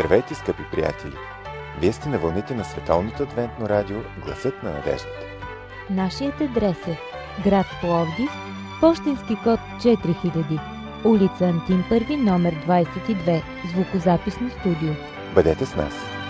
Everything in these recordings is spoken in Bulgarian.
Здравейте, скъпи приятели! Вие сте на вълните на Световното адвентно радио Гласът на надеждата. Нашият адрес е град Пловдив, пощенски код 4000, улица Антим Първи, номер 22, звукозаписно студио. Бъдете с нас!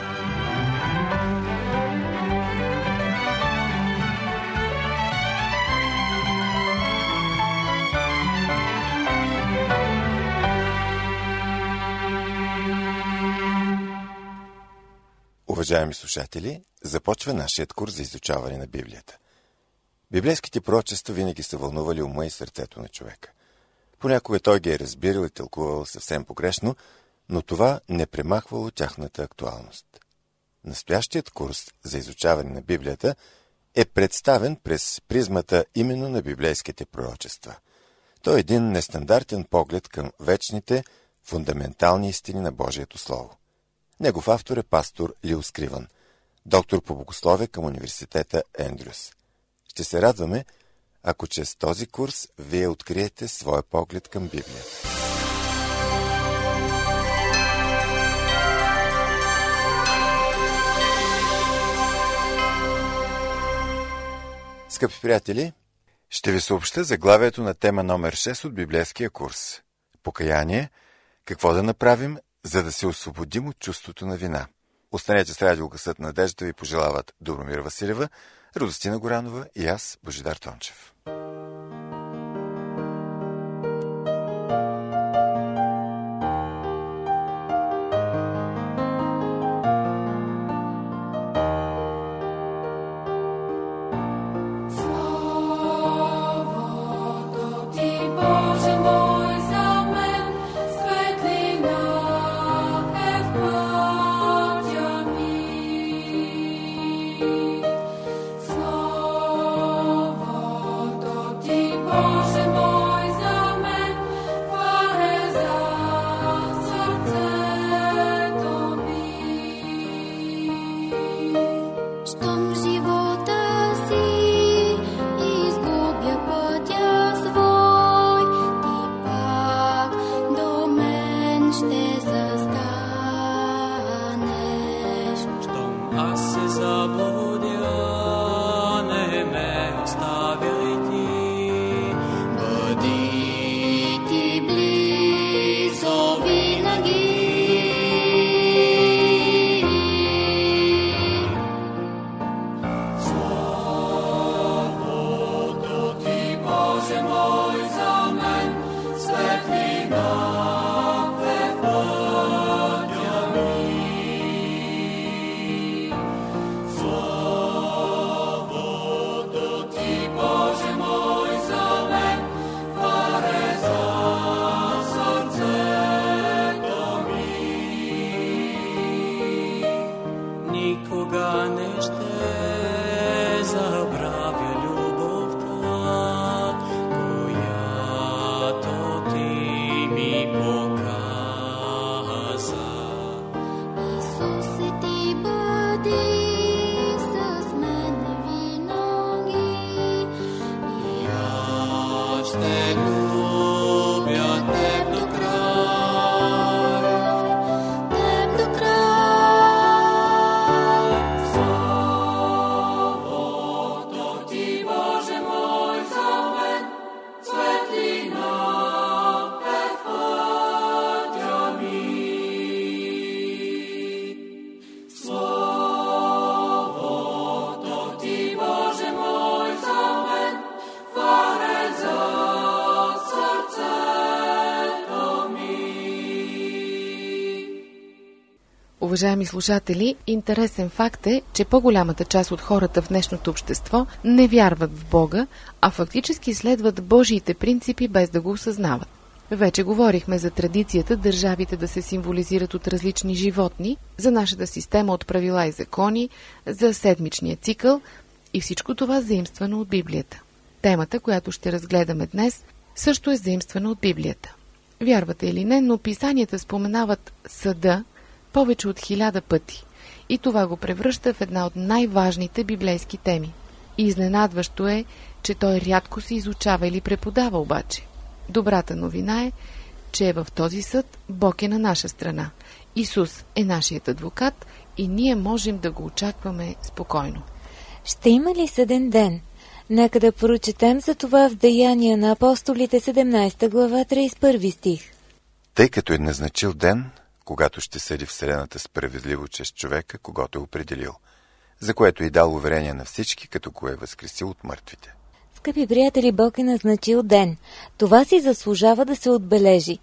Уважаеми слушатели, започва нашият курс за изучаване на Библията. Библейските пророчества винаги са вълнували ума и сърцето на човека. Понякога той ги е разбирал и тълкувал съвсем погрешно, но това не премахвало тяхната актуалност. Настоящият курс за изучаване на Библията е представен през призмата именно на библейските пророчества. Той е един нестандартен поглед към вечните, фундаментални истини на Божието Слово. Негов автор е пастор Лил Скривън, доктор по богословие към университета Ендрюс. Ще се радваме, ако чрез този курс вие откриете своя поглед към Библията. Скъпи приятели, ще ви съобща заглавието на тема номер 6 от библейския курс. Покаяние – какво да направим, за да се освободим от чувството на вина. Останете с радио Гласът на надеждата ви пожелават Добромира Василева, Радостина Горанова и аз, Божидар Тончев. Уважаеми слушатели, интересен факт е, че по-голямата част от хората в днешното общество не вярват в Бога, а фактически следват Божиите принципи без да го осъзнават. Вече говорихме за традицията държавите да се символизират от различни животни, за нашата система от правила и закони, за седмичния цикъл и всичко това заимствано от Библията. Темата, която ще разгледаме днес, също е заимствана от Библията. Вярвате или не, но писанията споменават съда повече от 1000 пъти и това го превръща в една от най-важните библейски теми. И изненадващо е, че той рядко се изучава или преподава обаче. Добрата новина е, че в този съд Бог е на наша страна Исус е нашият адвокат и ние можем да го очакваме спокойно. Ще има ли съден ден? Нека да прочетем за това в Деяния на апостолите 17 глава 31 стих. Тъй като е назначил ден, когато ще съди вселената справедливо чрез човека, когото е определил, за което е дал уверение на всички, като го е възкресил от мъртвите. Скъпи приятели, Бог е назначил ден. Това си заслужава да се отбележи.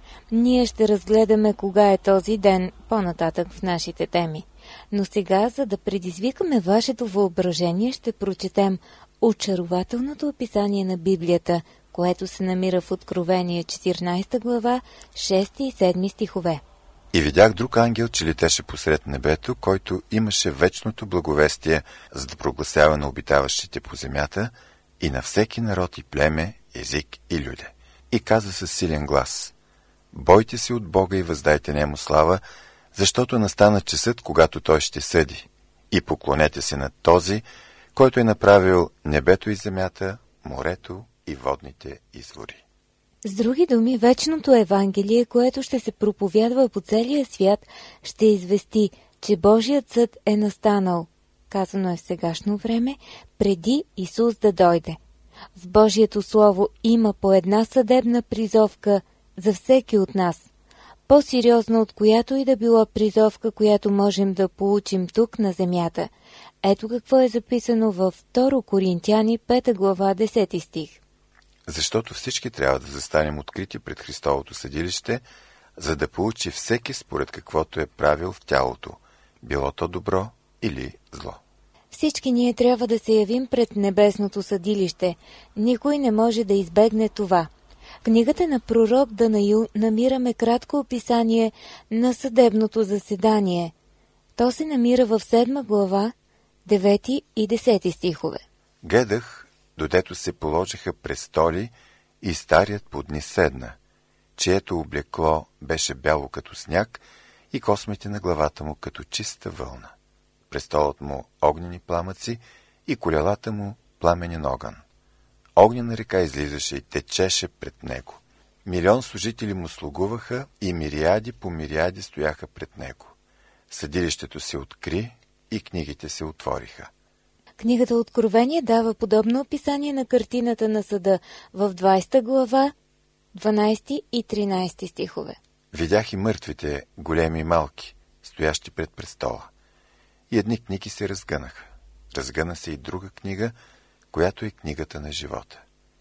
Ние ще разгледаме кога е този ден по-нататък в нашите теми. Но сега, за да предизвикаме вашето въображение, ще прочетем очарователното описание на Библията, което се намира в Откровение 14 глава, 6 и 7 стихове. И видях друг ангел, че летеше посред небето, който имаше вечното благовестие, за да прогласява на обитаващите по земята и на всеки народ и племе, език и люде. И каза със силен глас: бойте се от Бога и въздайте нему слава, защото настана часът, когато той ще съди. И поклонете се на този, който е направил небето и земята, морето и водните извори. С други думи, вечното Евангелие, което ще се проповядва по целия свят, ще извести, че Божият съд е настанал, казано е в сегашно време, преди Исус да дойде. В Божието Слово има по една съдебна призовка за всеки от нас, по-сериозна от която и да била призовка, която можем да получим тук на земята. Ето какво е записано във 2 Коринтяни 5 глава 10 стих. Защото всички трябва да застанем открити пред Христовото съдилище, за да получи всеки според каквото е правил в тялото, било то добро или зло. Всички ние трябва да се явим пред небесното съдилище. Никой не може да избегне това. В книгата на пророк Данаил намираме кратко описание на съдебното заседание. То се намира в 7 глава, 9 и 10 стихове. Гледах, додето се положиха престоли и старият под ни седна, чието облекло беше бяло като сняг и космите на главата му като чиста вълна. Престолът му огнени пламъци и колелата му пламенен огън. Огнена река излизаше и течеше пред него. 1 милион служители му слугуваха и мириади по мириади стояха пред него. Съдилището се откри и книгите се отвориха. Книгата Откровение дава подобно описание на картината на съда в 20 глава, 12 и 13 стихове. Видях и мъртвите, големи и малки, стоящи пред престола. И едни книги се разгънаха. Разгъна се и друга книга, която е книгата на живота.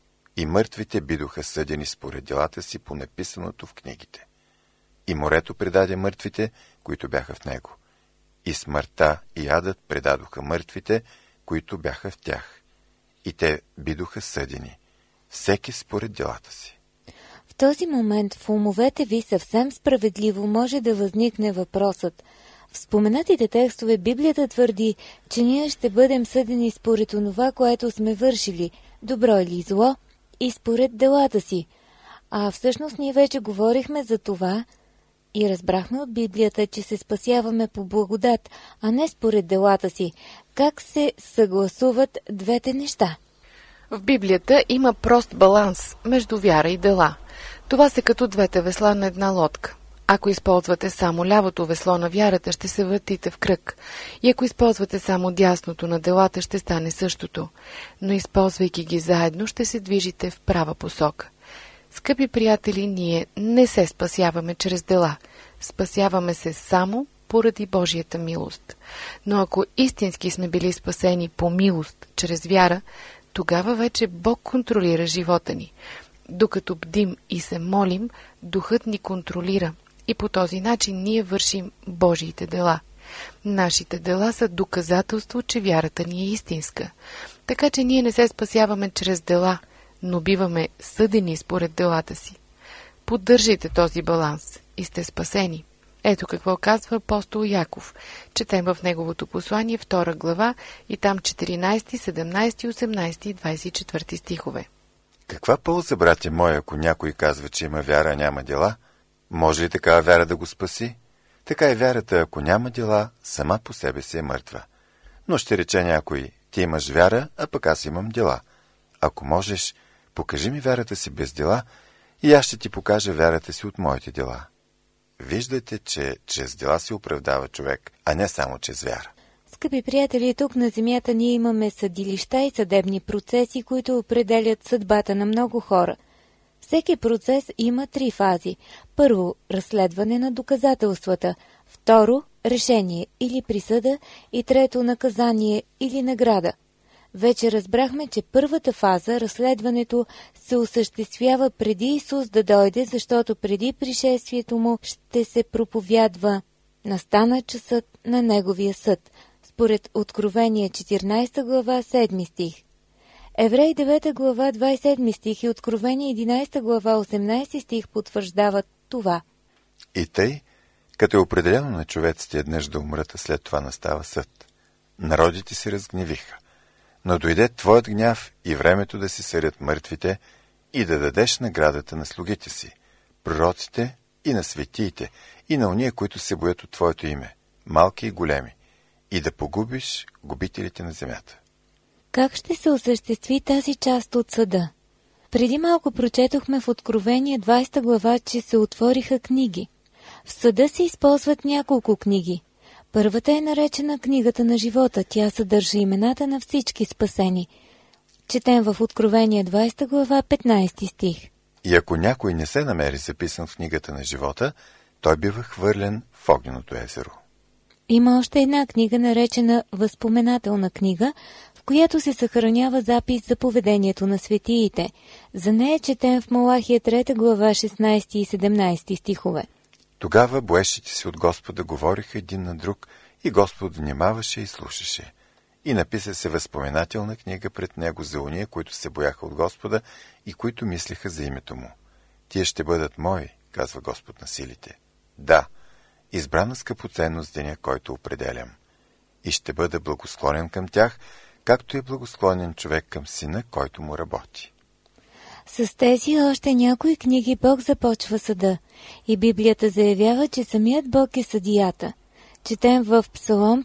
И мъртвите бидоха съдени според делата си по написаното в книгите. И морето предаде мъртвите, които бяха в него. И смъртта и адът предадоха мъртвите, които бяха в тях. И те бидоха съдени, всеки според делата си. В този момент в умовете ви съвсем справедливо може да възникне въпросът. В споменатите текстове Библията твърди, че ние ще бъдем съдени според онова, което сме вършили, добро или зло, и според делата си. А всъщност ние вече говорихме за това и разбрахме от Библията, че се спасяваме по благодат, а не според делата си. Как се съгласуват двете неща? В Библията има прост баланс между вяра и дела. Това са като двете весла на една лодка. Ако използвате само лявото весло на вярата, ще се въртите в кръг. И ако използвате само дясното на делата, ще стане същото. Но използвайки ги заедно, ще се движите в права посока. Скъпи приятели, ние не се спасяваме чрез дела. Спасяваме се само поради Божията милост. Но ако истински сме били спасени по милост, чрез вяра, тогава вече Бог контролира живота ни. Докато бдим и се молим, Духът ни контролира. И по този начин ние вършим Божиите дела. Нашите дела са доказателство, че вярата ни е истинска. Така че ние не се спасяваме чрез дела, но биваме съдени според делата си. Поддържайте този баланс и сте спасени. Ето какво казва апостол Яков. Четем в неговото послание 2 глава и там 14, 17, 18 и 24 стихове. Каква полза, братя мои, ако някой казва, че има вяра, а няма дела? Може ли такава вяра да го спаси? Така и вярата, ако няма дела, сама по себе си е мъртва. Но ще рече някой: ти имаш вяра, а пък аз имам дела. Ако можеш, покажи ми вярата си без дела и аз ще ти покажа вярата си от моите дела. виждате, че чрез дела се оправдава човек, а не само чрез вяра. Скъпи приятели, тук на земята ние имаме съдилища и съдебни процеси, които определят съдбата на много хора. Всеки процес има 3 фази. Първо, разследване на доказателствата. Второ, решение или присъда. И трето, наказание или награда. Вече разбрахме, че първата фаза, разследването, се осъществява преди Исус да дойде, защото преди пришествието му ще се проповядва «Настана часът на Неговия съд», според Откровение 14 глава 7 стих. Евреи 9 глава 27 стих и Откровение 11 глава 18 стих потвърждават това. И тъй, като е определено на човеците еднъж да умрат, а след това настава съд. Народите се разгневиха, но дойде твоят гняв и времето да се съдят мъртвите и да дадеш наградата на слугите си, пророците и на светиите, и на ония, които се боят от твоето име, малки и големи, и да погубиш губителите на земята. Как ще се осъществи тази част от съда? Преди малко прочетохме в Откровение 20 глава, че се отвориха книги. В съда се използват няколко книги. Първата е наречена книгата на живота. Тя съдържа имената на всички спасени. Четем в Откровение 20 глава 15 стих. И ако някой не се намери записан в книгата на живота, той бива хвърлен в огненото езеро. Има още една книга, наречена Възпоменателна книга, в която се съхранява запис за поведението на светиите. За нея четем в Малахия 3 глава 16 и 17 стихове. Тогава боещите си от Господа говориха един на друг и Господ внимаваше и слушаше. И написа се възпоменателна книга пред него за уния, които се бояха от Господа и които мислеха за името му. Тие ще бъдат мои, казва Господ на силите. Да, избрана скъпоценност деня, който определям. И ще бъда благосклонен към тях, както е благосклонен човек към сина, който му работи. С тези още някои книги Бог започва съда и Библията заявява, че самият Бог е съдията. Четем в Псалом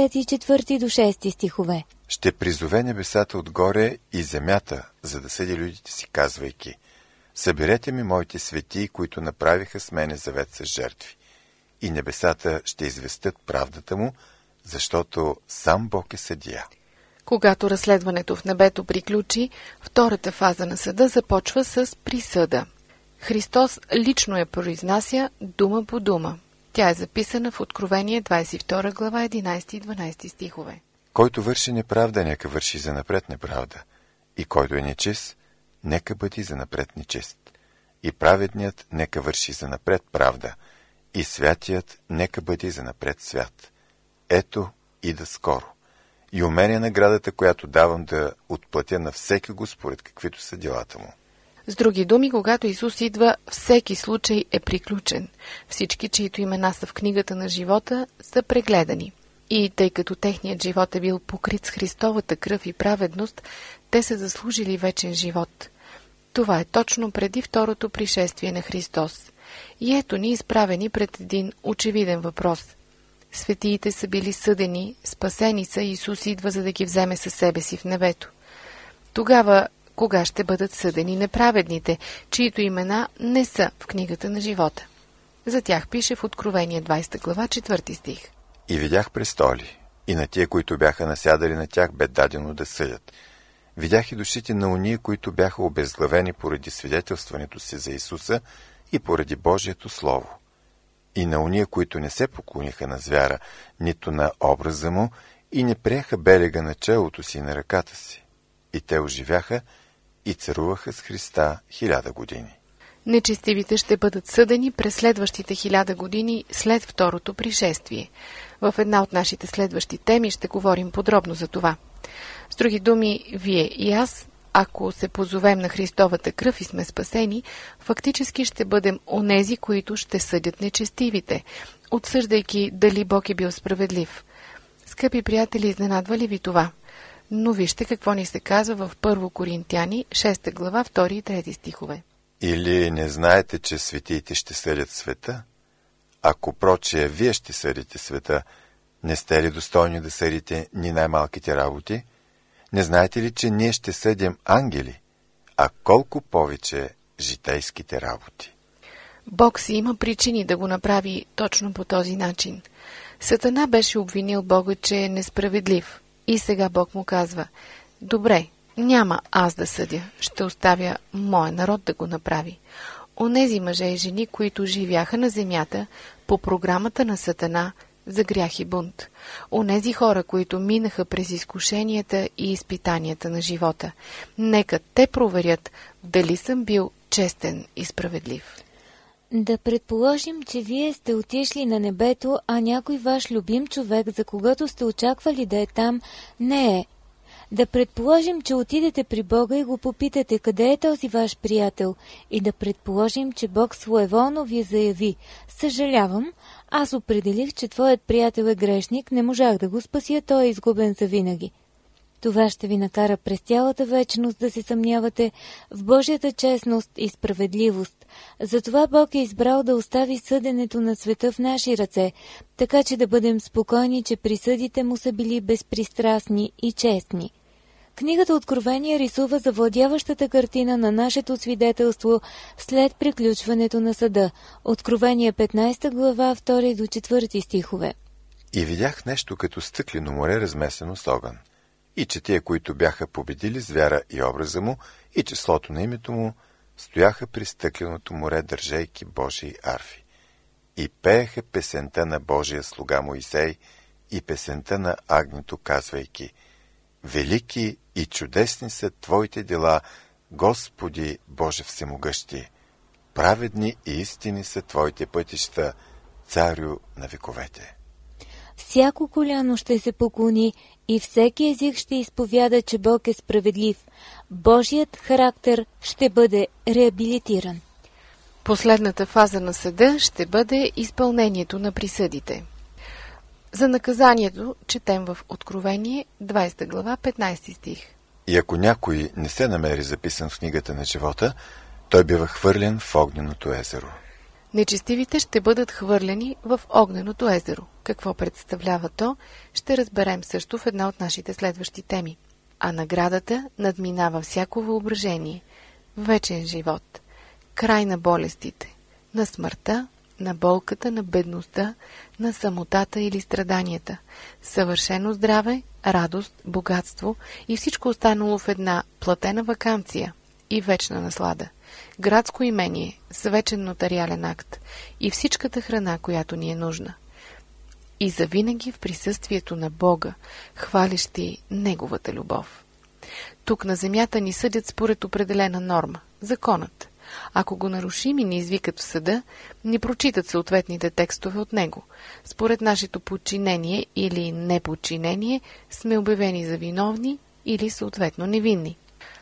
54 до 6 стихове. Ще призове небесата отгоре и земята, за да съди людите си, казвайки: съберете ми моите светии, които направиха с мене завет с жертви. И небесата ще известят правдата му, защото сам Бог е съдия. Когато разследването в небето приключи, втората фаза на съда започва с присъда. Христос лично я произнася дума по дума. Тя е записана в Откровение 22 глава 11 и 12 стихове. Който върши неправда, нека върши занапред неправда. И който е нечист, нека бъде занапред нечист. И праведният нека върши занапред правда. И святият нека бъде занапред свят. Ето, ида скоро. И у мен е наградата, която давам да отплатя на всеки го според каквито са делата му. С други думи, когато Исус идва, всеки случай е приключен. Всички, чието имена са в книгата на живота, са прегледани. И тъй като техният живот е бил покрит с Христовата кръв и праведност, те са заслужили вечен живот. Това е точно преди второто пришествие на Христос. И ето ни изправени пред един очевиден въпрос. Светиите са били съдени, спасени са и Исус идва, за да ги вземе със себе си в небето. Тогава, кога ще бъдат съдени неправедните, чието имена не са в книгата на живота? За тях пише в Откровение 20 глава 4 стих. И видях престоли, и на тия, които бяха насядали на тях, бе дадено да съдят. Видях и душите на ония, които бяха обезглавени поради свидетелстването си за Исуса и поради Божието Слово. И на ония, които не се поклониха на звяра, нито на образа му, и не приеха белега на челото си и на ръката си. И те оживяха и царуваха с Христа 1000 години. Нечестивите ще бъдат съдени през следващите 1000 години след второто пришествие. В една от нашите следващи теми ще говорим подробно за това. С други думи, вие и аз, ако се позовем на Христовата кръв и сме спасени, фактически ще бъдем онези, които ще съдят нечестивите, отсъждайки дали Бог е бил справедлив. Скъпи приятели, изненадва ли ви това? Но вижте какво ни се казва в 1 Коринтяни, 6 глава, 2 и 3 стихове. Или не знаете, че светиите ще съдят света? Ако прочее вие ще съдите света, не сте ли достойни да съдите ни най-малките работи? Не знаете ли, че ние ще съдим ангели, а колко повече житейските работи? Бог си има причини да го направи точно по този начин. Сатана беше обвинил Бога, че е несправедлив. И сега Бог му казва: добре, няма аз да съдя, ще оставя моя народ да го направи. Онези мъже и жени, които живяха на земята по програмата на Сатана за грях и бунт. Онези хора, които минаха през изкушенията и изпитанията на живота. Нека те проверят дали съм бил честен и справедлив. Да предположим, че вие сте отишли на небето, а някой ваш любим човек, за когото сте очаквали да е там, не е. Да предположим, че отидете при Бога и го попитате къде е този ваш приятел, и да предположим, че Бог своеволно ви заяви: съжалявам, аз определих, че твоят приятел е грешник, не можах да го спася, той е изгубен завинаги. Това ще ви накара през цялата вечност да се съмнявате в Божията честност и справедливост. Затова Бог е избрал да остави съденето на света в наши ръце, така че да бъдем спокойни, че присъдите му са били безпристрастни и честни. Книгата Откровение рисува завладяващата картина на нашето свидетелство след приключването на съда. Откровение 15 глава 2 до 4 стихове. И видях нещо като стъклено море, размесено с огън. И че тия, които бяха победили с вяра и образа му, и числото на името му, стояха при стъкленото море, държейки Божии арфи. И пееха песента на Божия слуга Моисей и песента на Агнето, казвайки: велики и чудесни са Твоите дела, Господи Боже Всемогъщи. Праведни и истини са Твоите пътища, Царю на вековете. Всяко коляно ще се поклони и всеки език ще изповяда, че Бог е справедлив. Божият характер ще бъде реабилитиран. Последната фаза на съда ще бъде изпълнението на присъдите. За наказанието четем в Откровение 20 глава 15 стих. И ако някой не се намери записан в книгата на живота, той бива хвърлен в огненото езеро. Нечестивите ще бъдат хвърлени в огненото езеро. Какво представлява то, ще разберем също в една от нашите следващи теми. А наградата надминава всяко въображение. Вечен живот, край на болестите, на смъртта, на болката, на бедността, на самотата или страданията, съвършено здраве, радост, богатство и всичко останало в една платена ваканция и вечна наслада, градско имение с вечен нотариален акт и всичката храна, която ни е нужна. И завинаги в присъствието на Бога, хвалещи Неговата любов. Тук на земята ни съдят според определена норма – законът. Ако го нарушим и ни извикат в съда, ни прочитат съответните текстове от него. Според нашето подчинение или неподчинение сме обявени за виновни или съответно невинни.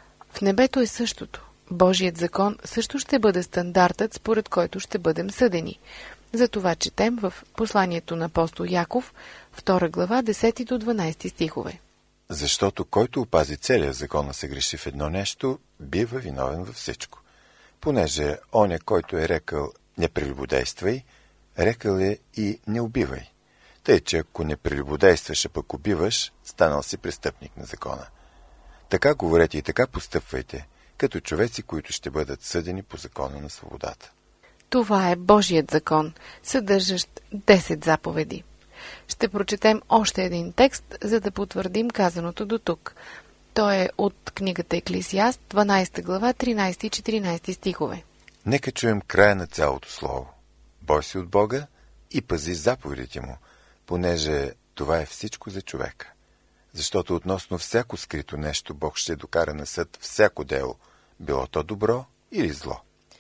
В небето е същото. Божият закон също ще бъде стандартът, според който ще бъдем съдени. Затова четем в посланието на апостол Яков, 2 глава, 10 до 12 стихове. Защото който опази целия закон, а се греши в едно нещо, бива виновен във всичко. Понеже оня, който е рекал не прелюбодействай, рекал е и не убивай. Тъй, че ако не прелюбодействаш, а пък убиваш, станал си престъпник на закона. Така говорете и така постъпвайте, като човеци, които ще бъдат съдени по закона на свободата. Това е Божият закон, съдържащ 10 заповеди. Ще прочетем още един текст, за да потвърдим казаното до тук. Той е от книгата Еклесиаст, 12 глава, 13 и 14 стихове. Нека чуем края на цялото слово. Бой се от Бога и пази заповедите му, понеже това е всичко за човека. Защото относно всяко скрито нещо Бог ще докара на съд всяко дело, било то добро или зло.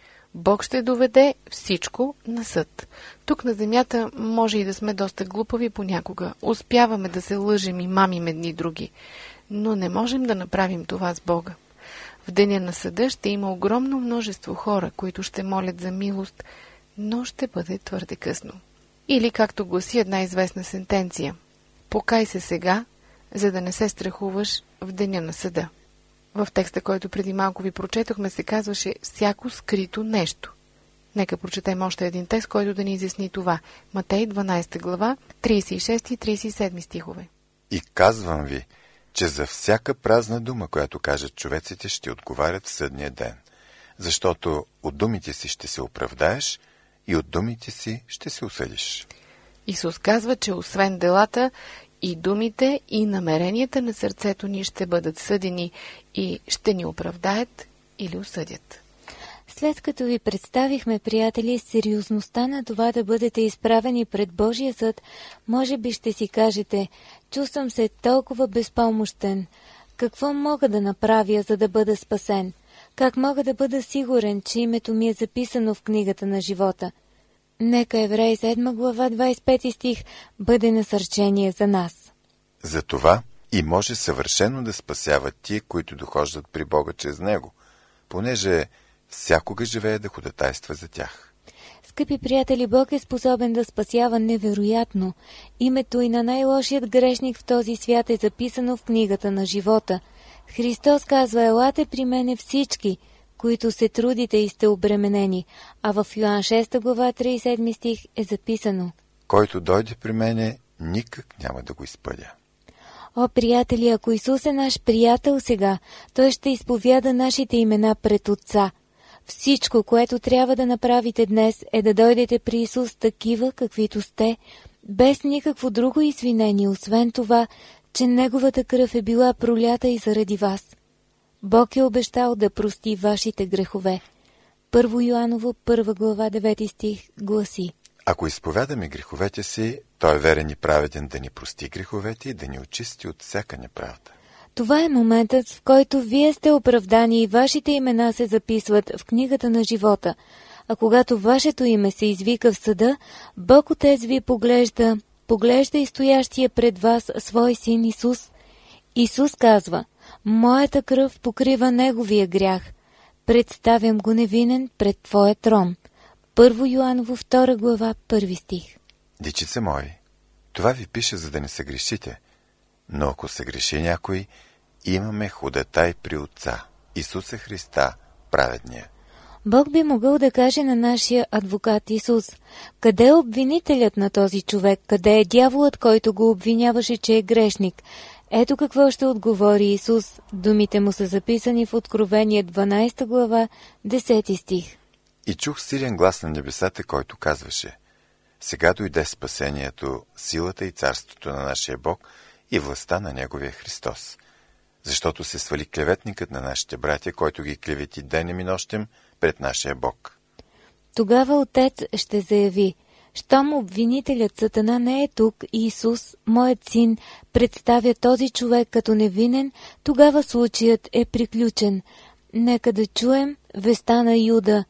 Бог ще доведе всичко на съд. Тук на земята може и да сме доста глупави понякога. Успяваме да се лъжем и мамим едни други. Но не можем да направим това с Бога. В деня на съда ще има огромно множество хора, които ще молят за милост, но ще бъде твърде късно. Или, както гласи една известна сентенция: покай се сега, за да не се страхуваш в деня на съда. В текста, който преди малко ви прочетохме, се казваше всяко скрито нещо. Нека прочетем още един текст, който да ни изясни това. Матей 12 глава, 36 и 37 стихове. И казвам ви, че за всяка празна дума, която кажат човеците, ще отговарят в съдния ден. Защото от думите си ще се оправдаеш и от думите си ще се осъдиш. Исус казва, че освен делата, и думите, и намеренията на сърцето ни ще бъдат съдени и ще ни оправдаят или осъдят. След като ви представихме, приятели, сериозността на това да бъдете изправени пред Божия съд, може би ще си кажете: чувствам се толкова безпомощен. Какво мога да направя, за да бъда спасен? Как мога да бъда сигурен, че името ми е записано в книгата на живота? Нека Евреи 7 глава 25 стих бъде насърчение за нас. Затова и може съвършено да спасяват тия, които дохождат при Бога чрез Него, понеже всякога живее да ходатайства за тях. Скъпи приятели, Бог е способен да спасява невероятно. Името и на най-лошият грешник в този свят е записано в книгата на живота. Христос казва: елате при мене всички, които се трудите и сте обременени, а в Йоан 6 глава 37 стих е записано: който дойде при мене, никак няма да го изпъдя. О, приятели, ако Исус е наш приятел сега, Той ще изповяда нашите имена пред Отца. Всичко, което трябва да направите днес, е да дойдете при Исус такива, каквито сте, без никакво друго извинение, освен това, че Неговата кръв е била пролята и заради вас. Бог е обещал да прости вашите грехове. 1 Йоаново, 1 глава, 9 стих гласи: ако изповядаме греховете си, Той е верен и праведен да ни прости греховете и да ни очисти от всяка неправда. Това е моментът, в който вие сте оправдани и вашите имена се записват в книгата на живота. А когато вашето име се извика в съда, Бог Отец ви поглежда и стоящия пред вас свой син Исус. Исус казва: моята кръв покрива неговия грях. Представям го невинен пред Твоя трон. 1 Йоаново 2 глава 1 стих. Дечица мои, това ви пише, за да не се грешите. Но ако се греши някой, имаме ходатай при Отца, Исуса Христа, праведния. Бог би могъл да каже на нашия адвокат Исус: къде е обвинителят на този човек? Къде е дяволът, който го обвиняваше, че е грешник? Ето какво ще отговори Исус. Думите му са записани в Откровение 12 глава 10 стих. И чух силен глас на небесата, който казваше: сега дойде спасението, силата и царството на нашия Бог и властта на Неговия Христос. Защото се свали клеветникът на нашите братя, който ги клевети денем и нощем пред нашия Бог. Тогава Отец ще заяви: щом обвинителят Сатана не е тук и Исус, моят син, представя този човек като невинен, тогава случаят е приключен. Нека да чуем веста на Юда,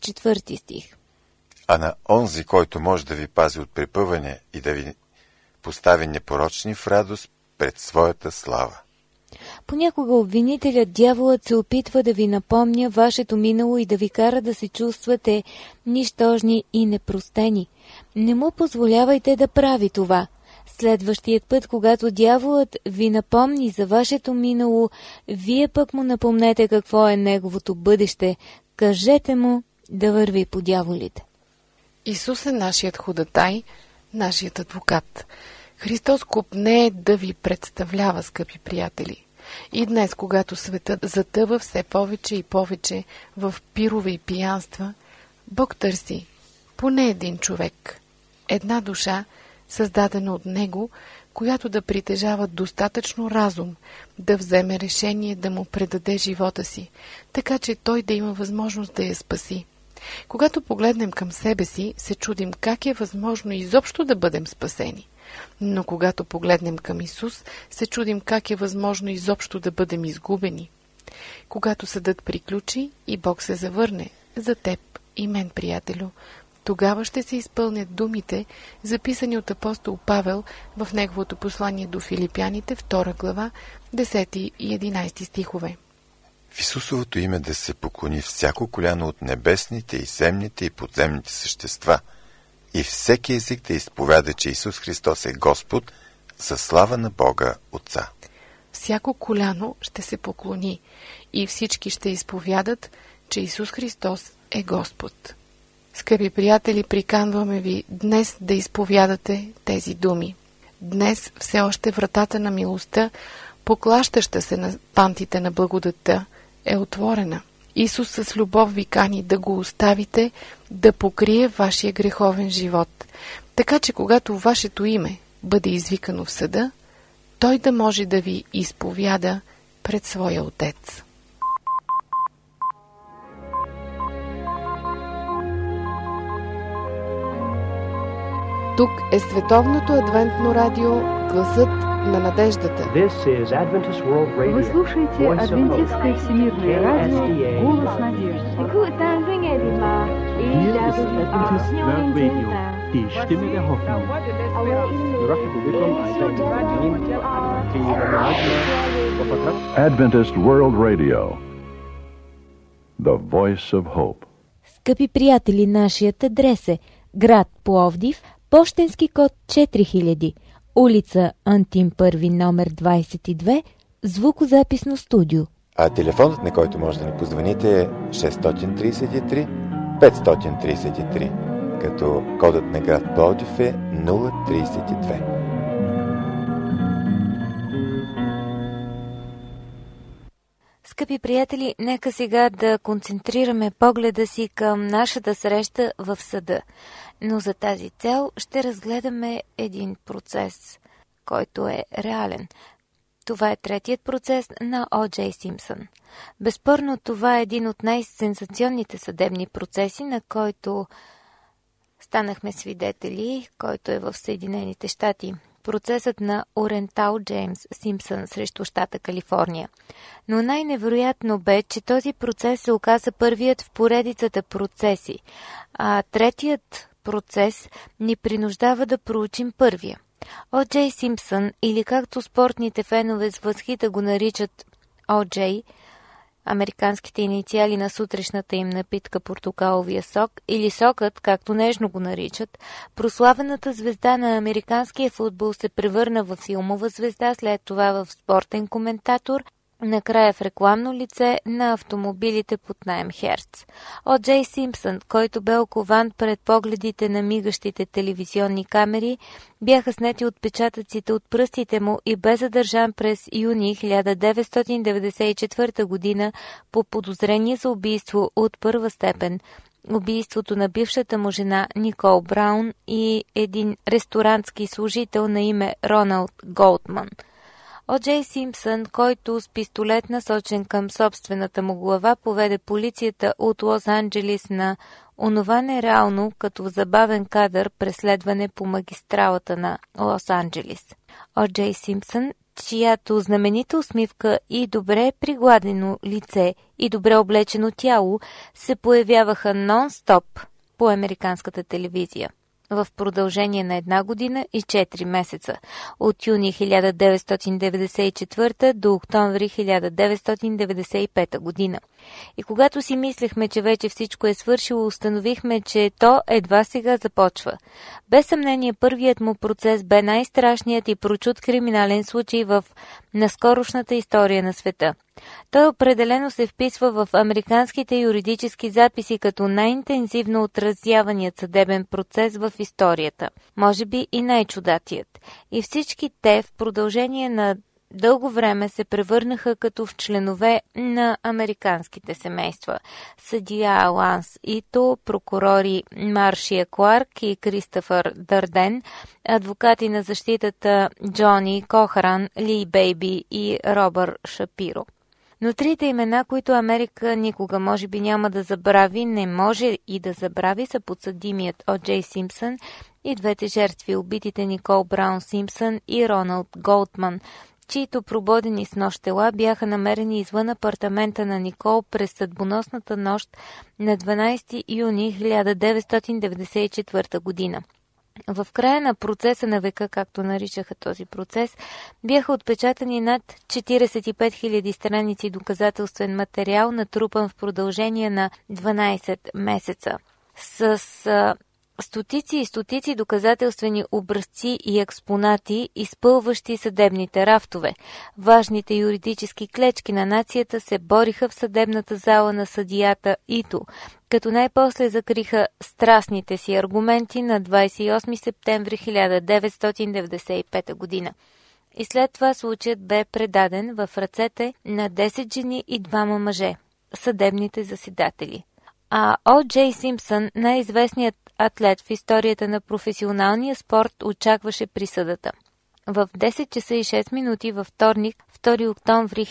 24 стих. А на онзи, който може да ви пази от препъване и да ви постави непорочни в радост пред своята слава. Понякога обвинителят, дяволът, се опитва да ви напомня вашето минало и да ви кара да се чувствате нищожни и непростени. Не му позволявайте да прави това. Следващият път, когато дяволът ви напомни за вашето минало, вие пък му напомнете какво е неговото бъдеще. Кажете му да върви по дяволите. Исус е нашият ходатай, нашият адвокат. Христос копнее да ви представлява, скъпи приятели. И днес, когато светът затъва все повече и повече в пирове и пиянства, Бог търси поне един човек, една душа, създадена от Него, която да притежава достатъчно разум, да вземе решение да му предаде живота си, така че той да има възможност да я спаси. Когато погледнем към себе си, се чудим как е възможно изобщо да бъдем спасени. Но когато погледнем към Исус, се чудим как е възможно изобщо да бъдем изгубени. Когато съдът приключи и Бог се завърне за теб и мен, приятелю, тогава ще се изпълнят думите, записани от апостол Павел в неговото послание до Филипяните, 2 глава, 10 и 11 стихове. В Исусовото име да се поклони всяко коляно от небесните и земните и подземните същества и всеки език да изповяда, че Исус Христос е Господ, за слава на Бога Отца. Всяко коляно ще се поклони и всички ще изповядат, че Исус Христос е Господ. Скъпи приятели, приканваме ви днес да изповядате тези думи. Днес все още вратата на милостта, поклащаща се на пантите на благодатта, е отворена. Исус с любов ви кани да го оставите да покрие вашия греховен живот, така че когато вашето име бъде извикано в съда, той да може да ви изповяда пред своя Отец. Тук е Световното адвентно радио, гласът на надеждата. Вы слушаете Адвентистское всемирное радио «Голос надежды». Adventist World Radio, the voice of hope. Скъпи приятели, нашият адрес е град Пловдив, пощенски код 4000, улица Антим Първи, номер 22, звукозаписно студио. А телефонът, на който може да ни позвоните, е 633 533, като кодът на град Пловдив е 032. Скъпи приятели, нека сега да концентрираме погледа си към нашата среща в съда. Но за тази цел ще разгледаме един процес, който е реален. Това е третият процес на О. Джей Симпсън. Безспорно, това е един от най-сенсационните съдебни процеси, на който станахме свидетели, който е в Съединените щати. Процесът на Орентал Джеймс Симпсън срещу щата Калифорния. Но най-невероятно бе, че този процес се оказа първият в поредицата процеси, а третият процес ни принуждава да проучим първия. О. Джей Симпсън, или както спортните фенове с възхита го наричат О. Джей, американските инициали на сутрешната им напитка портокаловия сок, или сокът, както нежно го наричат, прославената звезда на американския футбол се превърна в филмова звезда, след това в спортен коментатор, накрая в рекламно лице на автомобилите под наем Херц. О. Джей Симпсън, който бе окован пред погледите на мигащите телевизионни камери, бяха снети отпечатъците от пръстите му и бе задържан през юни 1994 година по подозрение за убийство от първа степен, убийството на бившата му жена Никол Браун и един ресторантски служител на име Роналд Голдман. О. Джей Симпсън, който с пистолет насочен към собствената му глава поведе полицията от Лос-Анджелис на онова нереално като забавен кадър преследване по магистралата на Лос-Анджелис. О. Джей Симпсън, чиято знаменита усмивка и добре пригладено лице и добре облечено тяло се появяваха нон-стоп по американската телевизия в продължение на 1 година и 4 месеца, от юни 1994 до октомври 1995 година. И когато си мислехме, че вече всичко е свършило, установихме, че то едва сега започва. Без съмнение, първият му процес бе най-страшният и прочут криминален случай в наскорошната история на света. Той определено се вписва в американските юридически записи като най-интензивно отразяваният съдебен процес в историята. Може би и най-чудатият. И всички те в продължение на дълго време се превърнаха като в членове на американските семейства. Съдия Ланс Ито, прокурори Маршия Кларк и Кристофър Дърден, адвокати на защитата Джони Кохаран, Ли Бейби и Робър Шапиро. Но трите имена, които Америка никога може би няма да забрави, не може и да забрави, са подсъдимият О. Джей Симпсън и двете жертви, убитите Никол Браун Симпсън и Роналд Голдман, чието прободени с нож тела бяха намерени извън апартамента на Никол през съдбоносната нощ на 12 юни 1994 година. В края на процеса на века, както наричаха този процес, бяха отпечатани над 45 000 страници доказателствен материал, натрупан в продължение на 12 месеца. С стотици и стотици доказателствени образци и експонати, изпълващи съдебните рафтове. Важните юридически клечки на нацията се бориха в съдебната зала на съдията Ито, като най-после закриха страстните си аргументи на 28 септември 1995 година. И след това случаят бе предаден в ръцете на 10 жени и 2 мъже. съдебните заседатели. А О. Джей Симпсън, най-известният атлет в историята на професионалния спорт, очакваше присъдата. В 10 часа и 6 минути във вторник, 2 октомври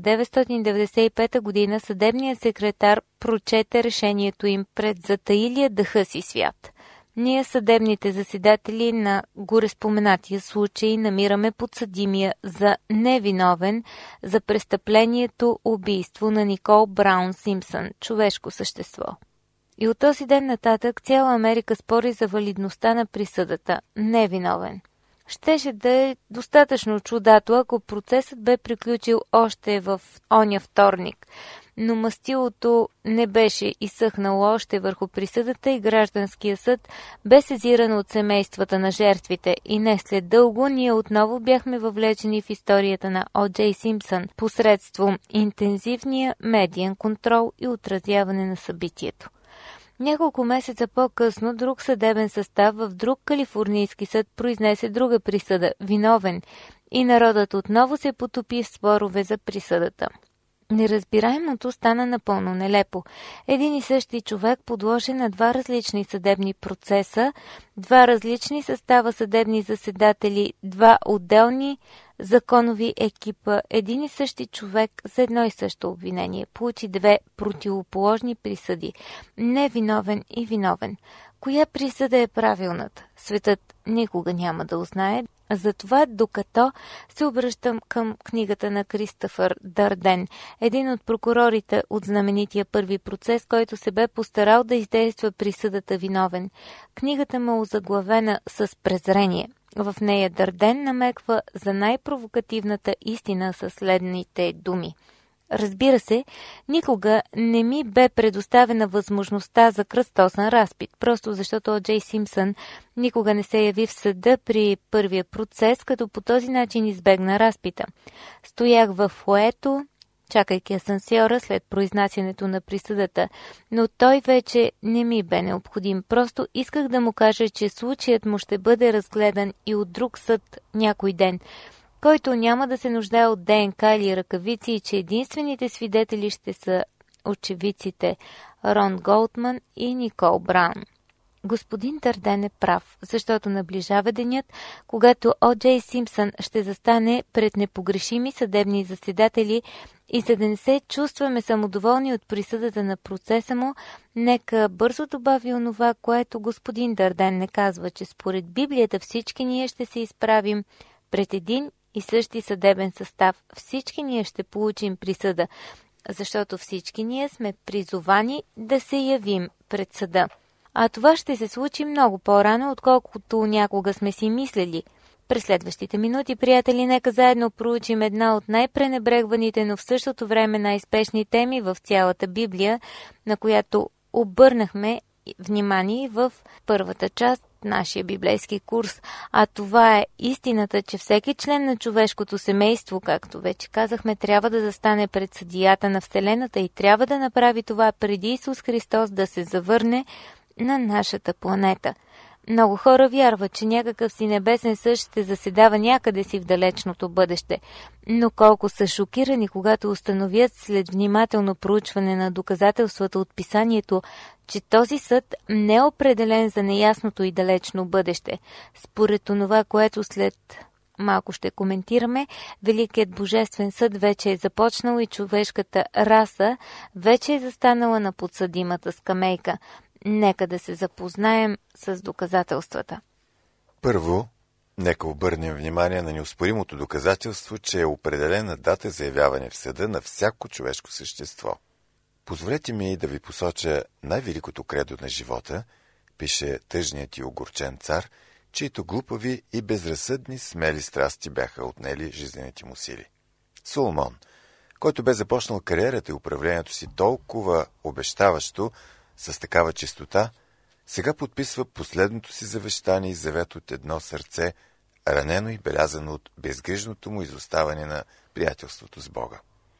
1995 година, съдебният секретар прочете решението им пред затаилия дъха си свят. Ние, съдебните заседатели на гореспоменатия случай, намираме подсъдимия за невиновен за престъплението убийство на Никол Браун Симпсън, човешко същество. И от този ден нататък цяла Америка спори за валидността на присъдата невиновен. Щеше да е достатъчно чудато, ако процесът бе приключил още в оня вторник, но мастилото не беше изсъхнало още върху присъдата и гражданския съд бе сезиран от семействата на жертвите и не след дълго ние отново бяхме въвлечени в историята на О. Джей Симпсън посредством интензивния медиен контрол и отразяване на събитието. Няколко месеца по-късно друг съдебен състав в друг калифорнийски съд произнесе друга присъда – виновен, и народът отново се потопи в спорове за присъдата. Неразбираемото стана напълно нелепо. Един и същи човек подложен на два различни съдебни процеса, два различни състава съдебни заседатели, два отделни законови екипа, един и същи човек за едно и също обвинение получи две противоположни присъди – невиновен и виновен. Коя присъда е правилната? Светът никога няма да узнае. Затова, докато се обръщам към книгата на Кристофър Дърден, един от прокурорите от знаменития първи процес, който се бе постарал да издейства присъдата виновен. Книгата му е озаглавена с презрение. В нея Дърден намеква за най-провокативната истина със следните думи. Разбира се, никога не ми бе предоставена възможността за кръстосен разпит, просто защото О. Джей Симпсън никога не се яви в съда при първия процес, като по този начин избегна разпита. Стоях в фоето, чакайки асансьора след произнасянето на присъдата, но той вече не ми бе необходим. Просто исках да му кажа, че случаят му ще бъде разгледан и от друг съд някой ден, който няма да се нуждае от ДНК или ръкавици и че единствените свидетели ще са очевидците Рон Голдман и Никол Браун. Господин Дърден е прав, защото наближава денят, когато О. Джей Симпсън ще застане пред непогрешими съдебни заседатели и за да не се чувстваме самодоволни от присъдата на процеса му, нека бързо добави онова, което господин Дърден не казва, че според Библията всички ние ще се изправим пред един и същи съдебен състав. Всички ние ще получим присъда, защото всички ние сме призовани да се явим пред съда. А това ще се случи много по-рано, отколкото някога сме си мислили. През следващите минути, приятели, нека заедно проучим една от най-пренебрегваните, но в същото време най-спешни теми в цялата Библия, на която обърнахме внимание в първата част нашия библейски курс, а това е истината, че всеки член на човешкото семейство, както вече казахме, трябва да застане пред съдията на Вселената и трябва да направи това преди Исус Христос да се завърне на нашата планета. Много хора вярват, че някакъв си небесен съд ще заседава някъде си в далечното бъдеще, но колко са шокирани, когато установят след внимателно проучване на доказателствата от писанието, че този съд не е определен за неясното и далечно бъдеще. Според това, което след малко ще коментираме, Великият Божествен съд вече е започнал и човешката раса вече е застанала на подсъдимата скамейка. Нека да се запознаем с доказателствата. Първо, нека обърнем внимание на неоспоримото доказателство, че е определена дата за явяване в съда на всяко човешко същество. Позволете ми да ви посоча най-великото кредо на живота, пише тъжният и огорчен цар, чието глупави и безразсъдни смели страсти бяха отнели жизнените му сили. Соломон, който бе започнал кариерата и управлението си толкова обещаващо, с такава чистота, сега подписва последното си завещание и завет от едно сърце, ранено и белязано от безгрижното му изоставане на приятелството с Бога.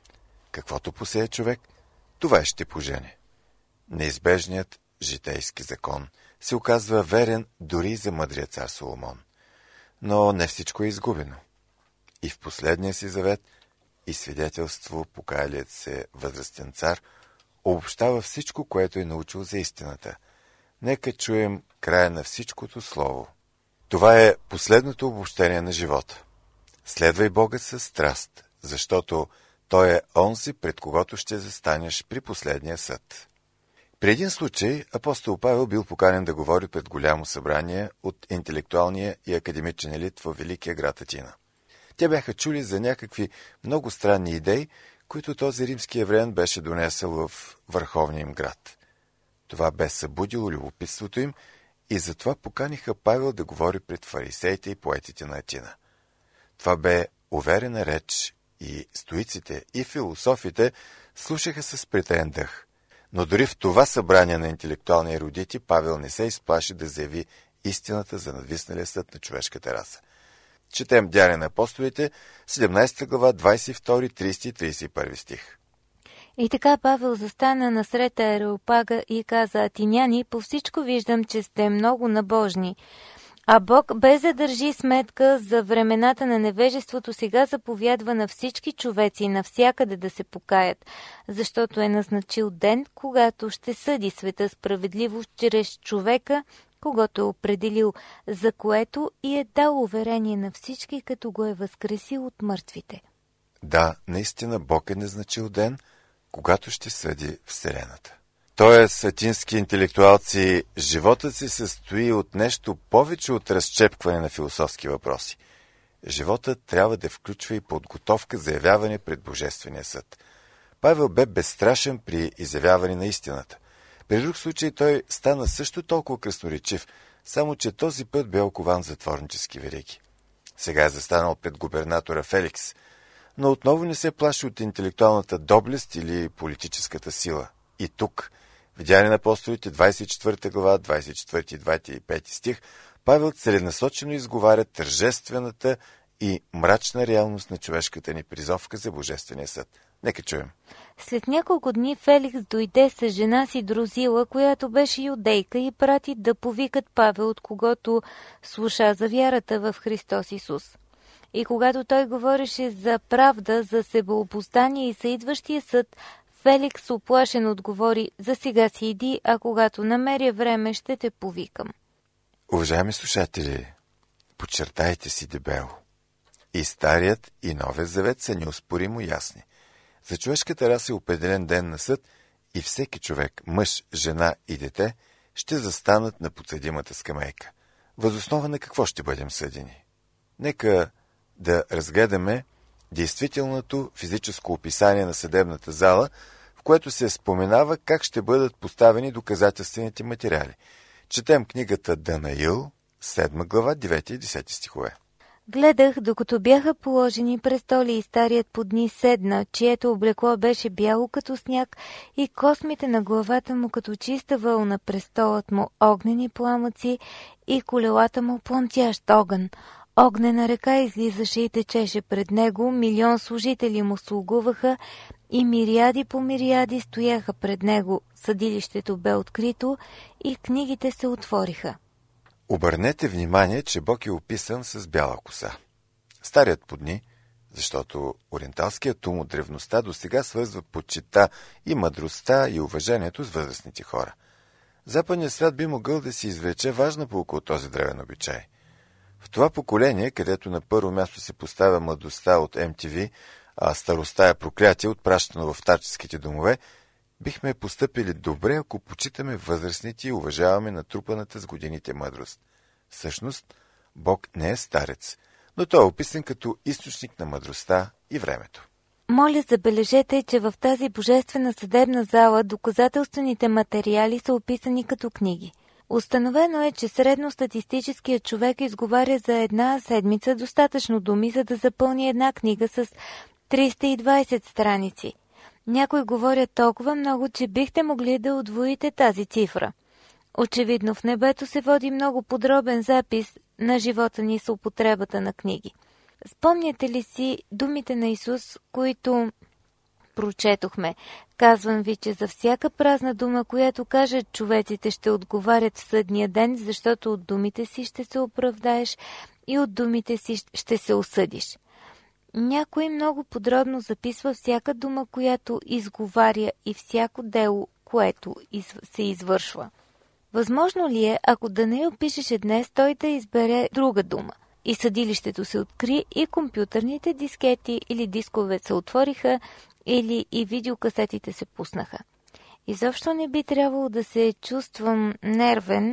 Каквото посее човек, това ще пожене. Неизбежният житейски закон се оказва верен дори за мъдрия цар Соломон. Но не всичко е изгубено. И в последния си завет и свидетелство покаялият се възрастен цар обобщава всичко, което е научил за истината. Нека чуем края на всичкото слово. Това е последното обобщение на живота. Следвай Бога със страст, защото Той е онзи, пред когото ще застанеш при последния съд. При един случай апостол Павел бил поканен да говори пред голямо събрание от интелектуалния и академичен елит във великия град Атина. Те бяха чули за някакви много странни идеи, които този римски евреян беше донесъл в върховния им град. Това бе събудило любопитството им и затова поканиха Павел да говори пред фарисеите и поетите на Атина. Това бе уверена реч и стоиците и философите слушаха с притаен дъх. Но дори в това събрание на интелектуални ерудити Павел не се изплаши да заяви истината за надвисналия съд на човешката раса. Четем Деяния на апостолите, 17 глава, 22, 30 и 31 стих. И така Павел застана насред Ареопага и каза: Атиняни, по всичко виждам, че сте много набожни. А Бог, без да държи сметка за времената на невежеството, сега заповядва на всички човеци навсякъде да се покаят, защото е назначил ден, когато ще съди света справедливо чрез човека, когото е определил, за което и е дал уверение на всички, като го е възкресил от мъртвите. Да, наистина Бог е назначил ден, когато ще съди Вселената. Тоест, атински интелектуалци, животът си състои от нещо повече от разчепкване на философски въпроси. Животът трябва да включва и подготовка за явяване пред Божествения съд. Павел бе безстрашен при изявяване на истината. При друг случай той стана също толкова красноречив, само че този път бе окован затворнически вериги. Сега е застанал пред губернатора Феликс, но отново не се плаши от интелектуалната доблест или политическата сила. И тук, в Деяния на апостолите, 24 глава, 24 и 25 стих, Павел целенасочено изговаря тържествената и мрачна реалност на човешката ни призовка за Божествения съд. Нека чуем. След няколко дни Феликс дойде с жена си Друзила, която беше юдейка, и прати да повикат Павел, от когото слуша за вярата в Христос Исус. И когато той говореше за правда, за себеобуздание и за идващия съд, Феликс уплашен отговори: за сега си иди, а когато намеря време, ще те повикам. Уважаеми слушатели, подчертайте си дебело. И Старият, и Новият завет са неоспоримо ясни. За човешката раса е определен ден на съд и всеки човек, мъж, жена и дете, ще застанат на подсъдимата скамейка. Въз основа на какво ще бъдем съдени? Нека да разгледаме действителното физическо описание на съдебната зала, в което се споменава как ще бъдат поставени доказателствените материали. Четем книгата Данаил, 7 глава, 9 и 10 стихове. Гледах, докато бяха положени престоли и Старият под дни седна, чието облекло беше бяло като сняг и космите на главата му като чиста вълна, престолът му огнени пламъци и колелата му пламтящ огън. Огнена река излизаше и течеше пред него, 1 служители му слугуваха и мириади по мириади стояха пред него. Съдилището бе открито и книгите се отвориха. Обърнете внимание, че Бог е описан с бяла коса. Старият по дни, защото ориенталският ум от древността досега свързва почита и мъдростта и уважението с възрастните хора. Западният свят би могъл да си извлече важна поука от този древен обичай. В това поколение, където на първо място се поставя младостта от MTV, а старостта е проклятие, отпращано в старческите домове, бихме постъпили добре, ако почитаме възрастните и уважаваме натрупаната с годините мъдрост. Всъщност, Бог не е старец, но той е описан като източник на мъдростта и времето. Моля, забележете, че в тази божествена съдебна зала доказателствените материали са описани като книги. Установено е, че средностатистическият човек изговаря за една седмица достатъчно думи, за да запълни една книга с 320 страници. Някои говорят толкова много, че бихте могли да удвоите тази цифра. Очевидно в небето се води много подробен запис на живота ни с употребата на книги. Спомняте ли си думите на Исус, които прочетохме? Казвам ви, че за всяка празна дума, която кажат човеците, ще отговарят в съдния ден, защото от думите си ще се оправдаеш и от думите си ще се осъдиш. Някой много подробно записва всяка дума, която изговаря и всяко дело, което се извършва. Възможно ли е, ако Данаил пишеше днес, той да избере друга дума? И съдилището се откри, и компютърните дискети или дискове се отвориха, или и видеокасетите се пуснаха. Изобщо не би трябвало да се чувствам нервен,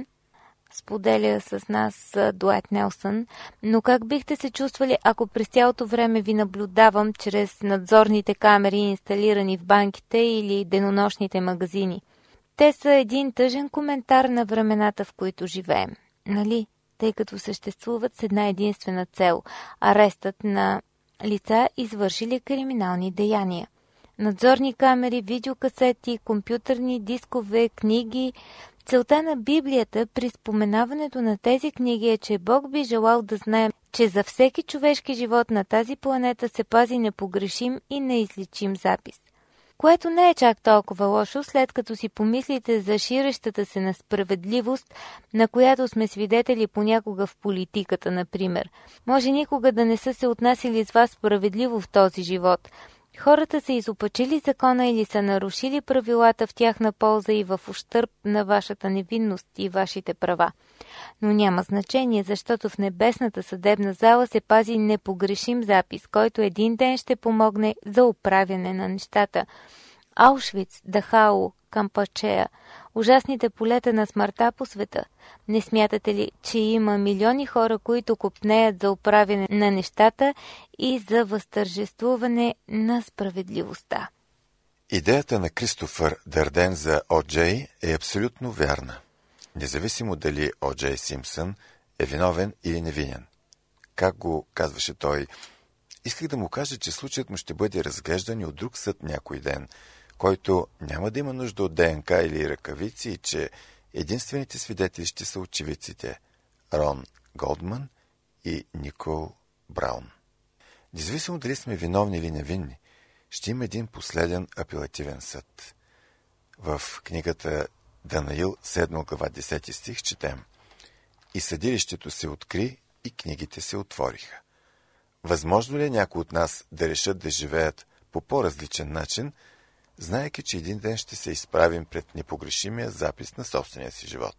споделя с нас Дуайт Нелсън, но как бихте се чувствали, ако през цялото време ви наблюдавам чрез надзорните камери, инсталирани в банките или денонощните магазини? Те са един тъжен коментар на времената, в които живеем, нали? Тъй като съществуват с една единствена цел – арестът на лица, извършили криминални деяния. Надзорни камери, видеокасети, компютърни дискове, книги. Целта на Библията при споменаването на тези книги е, че Бог би желал да знаем, че за всеки човешки живот на тази планета се пази непогрешим и неизличим запис. Което не е чак толкова лошо, след като си помислите за ширещата се несправедливост, на която сме свидетели понякога в политиката, например. Може никога да не са се отнасяли с вас справедливо в този живот. Хората са изопачили закона или са нарушили правилата в тяхна полза и в ущърб на вашата невинност и вашите права. Но няма значение, защото в небесната съдебна зала се пази непогрешим запис, който един ден ще помогне за оправяне на нещата. Аушвиц, Дахау, Кампачея, ужасните полета на смъртта по света. Не смятате ли, че има милиони хора, които копнеят за оправяне на нещата и за възтържествуване на справедливостта? Идеята на Кристофър Дърден за О.Джей е абсолютно вярна. Независимо дали О.Джей Симпсън е виновен или невинен. Как го казваше той? Исках да му кажа, че случаят му ще бъде разглеждан и от друг съд някой ден, който няма да има нужда от ДНК или ръкавици и че единствените свидетели ще са очевидците Рон Голдман и Никол Браун. Независимо дали сме виновни или невинни, ще има един последен апелативен съд. В книгата Данаил, 7 глава, 10 стих, четем: И съдилището се откри, и книгите се отвориха. Възможно ли е някой от нас да решат да живеят по по-различен начин, знаейки, че един ден ще се изправим пред непогрешимия запис на собствения си живот?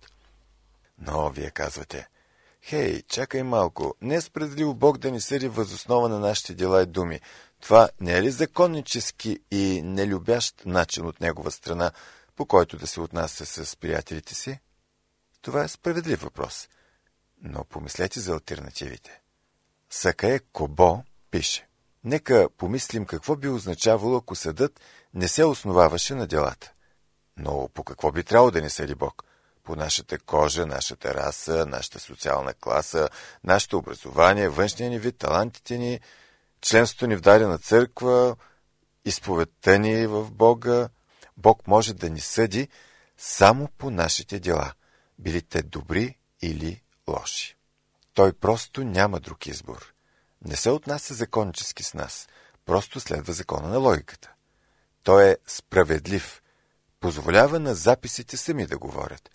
Но вие казвате: хей, чакай малко, не е справедливо Бог да ни съди въз основа на нашите дела и думи. Това не е ли законнически и нелюбящ начин от негова страна, по който да се отнася с приятелите си? Това е справедлив въпрос. Но помислете за алтернативите. Сакае Кобо пише: нека помислим какво би означавало, ако съдът не се основаваше на делата. Но по какво би трябвало да ни съди Бог? По нашата кожа, нашата раса, нашата социална класа, нашето образование, външния ни вид, талантите ни, членството ни в дадена църква, изповедта ни в Бога. Бог може да ни съди само по нашите дела, били те добри или лоши. Той просто няма друг избор. Не се отнася законнически с нас, просто следва закона на логиката. Той е справедлив, позволява на записите сами да говорят.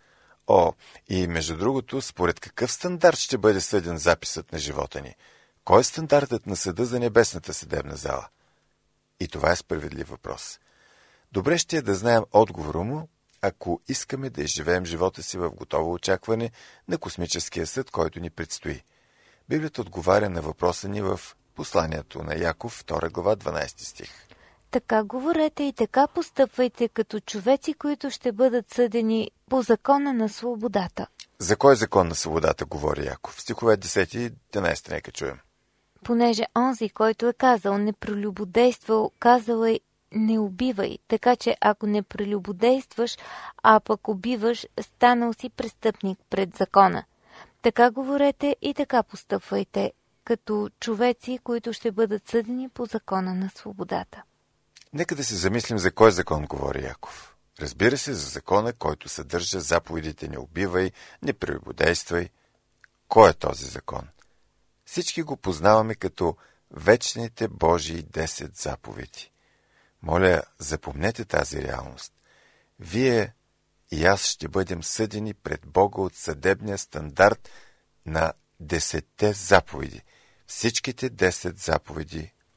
И между другото, според какъв стандарт ще бъде съден записът на живота ни? Кой е стандартът на съда за небесната съдебна зала? И това е справедлив въпрос. Добре ще е да знаем отговора му, ако искаме да изживеем живота си в готово очакване на космическия съд, който ни предстои. Библията отговаря на въпроса ни в посланието на Яков, 2 глава, 12 стих. Така говорете и така постъпвайте като човеци, които ще бъдат съдени по закона на свободата. За кой закон на свободата говори Яков? Стихове 10 и 11, нека чуем. Понеже онзи, който е казал не прелюбодействал, казал е не убивай, така че ако не прелюбодействаш, а пък убиваш, станал си престъпник пред закона. Така говорете и така постъпвайте, като човеци, които ще бъдат съдени по закона на свободата. Нека да се замислим за кой закон говори Яков. Разбира се, за закона, който съдържа заповедите не убивай, не прелюбодействай. Кой е този закон? Всички го познаваме като вечните Божии 10 заповеди. Моля, запомнете тази реалност. Вие и аз ще бъдем съдени пред Бога от съдебния стандарт на 10 заповеди. Всичките 10 заповеди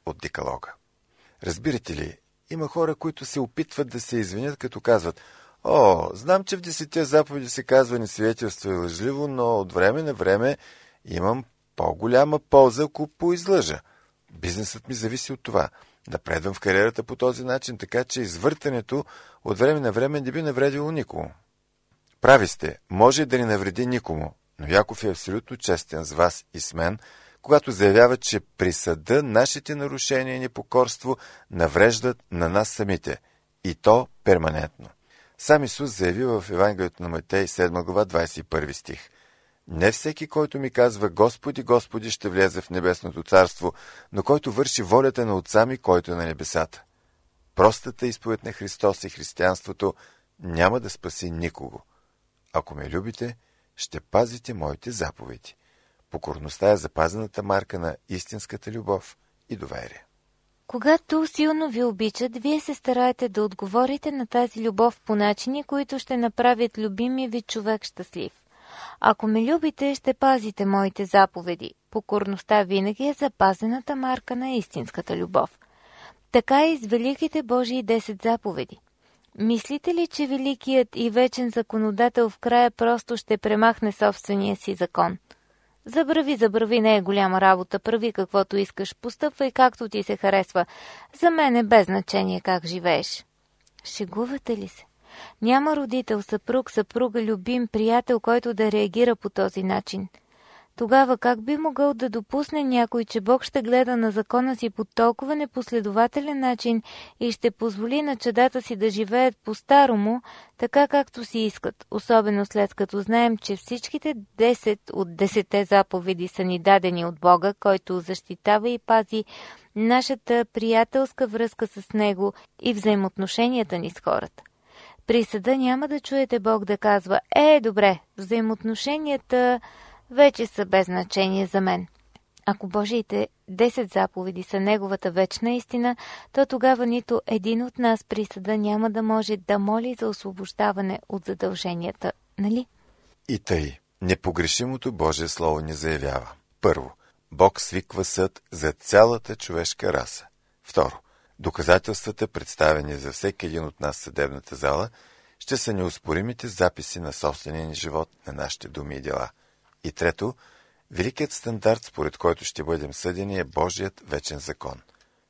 от Декалога. Разбирате ли, има хора, които се опитват да се извинят, като казват: «О, знам, че в 10 заповеди се казва несвидетелствай лъжливо, но от време на време имам по-голяма полза, ако поизлъжа. Бизнесът ми зависи от това. Напредвам в кариерата по този начин, така че извъртането от време на време не би навредило никому». Прави сте, може да не навреди никому, но Яков е абсолютно честен с вас и с мен, когато заявява, че при съда нашите нарушения и непокорство навреждат на нас самите, и то перманентно. Сам Исус заяви в Евангелието на Матей 7 глава 21 стих: «Не всеки, който ми казва Господи, Господи, ще влезе в небесното царство, но който върши волята на Отца ми, който е на небесата». Простата изповед на Христос и християнството няма да спаси никого. Ако ме любите, ще пазите моите заповеди. Покорността е запазената марка на истинската любов и доверие. Когато силно ви обичат, вие се стараете да отговорите на тази любов по начини, които ще направят любимия ви човек щастлив. Ако ме любите, ще пазите моите заповеди. Покорността винаги е запазената марка на истинската любов. Така и с великите Божии 10 заповеди. Мислите ли, че великият и вечен законодател в края просто ще премахне собствения си закон? Забрави, не е голяма работа, прави каквото искаш, постъпвай както ти се харесва. За мен е без значение как живееш. Шегувате ли се? Няма родител, съпруг, съпруга, любим, приятел, който да реагира по този начин. Тогава как би могъл да допусне някой, че Бог ще гледа на закона си по толкова непоследователен начин и ще позволи на чадата си да живеят по-старому, така както си искат, особено след като знаем, че всичките 10 от 10 заповеди са ни дадени от Бога, който защитава и пази нашата приятелска връзка с Него и взаимоотношенията ни с хората. При съда няма да чуете Бог да казва: добре, взаимоотношенията вече са без значение за мен. Ако Божиите 10 заповеди са Неговата вечна истина, то тогава нито един от нас при съда няма да може да моли за освобождаване от задълженията, нали? И тъй, непогрешимото Божие Слово ни заявява: първо, Бог свиква съд за цялата човешка раса. Второ, доказателствата, представени за всеки един от нас в съдебната зала, ще са неоспоримите записи на собствения ни живот, на нашите думи и дела. И трето, великият стандарт, според който ще бъдем съдени, е Божият вечен закон.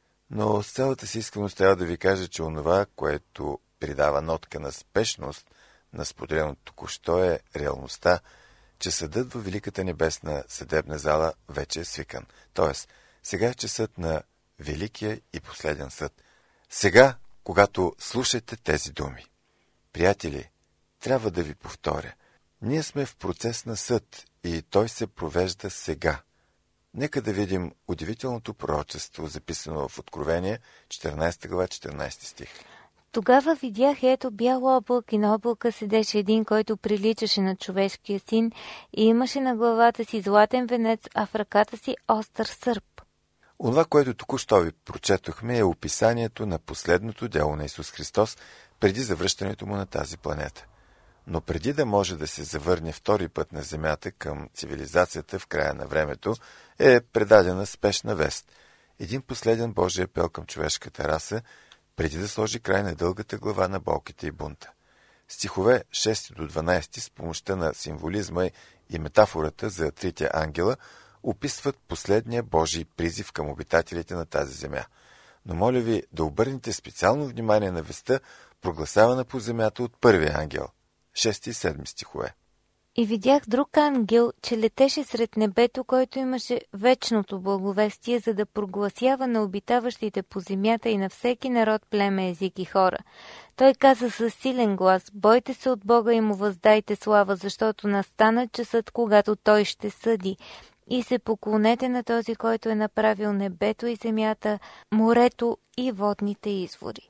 Но с цялата си искреност трябва да ви кажа, че онова, което придава нотка на спешност на споделеното току-що, е реалността, че съдът във Великата небесна съдебна зала вече е свикан. Тоест, сега е часът на Великия и последен съд. Сега, когато слушате тези думи. Приятели, трябва да ви повторя. Ние сме в процес на съд и той се провежда сега. Нека да видим удивителното пророчество, записано в Откровение, 14 глава, 14 стих. Тогава видях, ето, бял облак, и на облака седеше един, който приличаше на човешкия син и имаше на главата си златен венец, а в ръката си остър сърп. Онова, което току-що ви прочетохме, е описанието на последното дело на Исус Христос преди завръщането му на тази планета. Но преди да може да се завърне втори път на Земята към цивилизацията в края на времето, е предадена спешна вест. Един последен Божий апел към човешката раса, преди да сложи край на дългата глава на болките и бунта. Стихове 6 до 12 с помощта на символизма и метафората за трите ангела описват последния Божий призив към обитателите на тази земя. Но моля ви да обърнете специално внимание на веста, прогласявана по земята от първия ангел. 6 и 7 стихове. И видях друг ангел, че летеше сред небето, който имаше вечното благовестие, за да прогласява на обитаващите по земята и на всеки народ, племе, език и хора. Той каза със силен глас: бойте се от Бога и му въздайте слава, защото настана часът, когато Той ще съди. И се поклонете на този, който е направил небето и земята, морето и водните извори.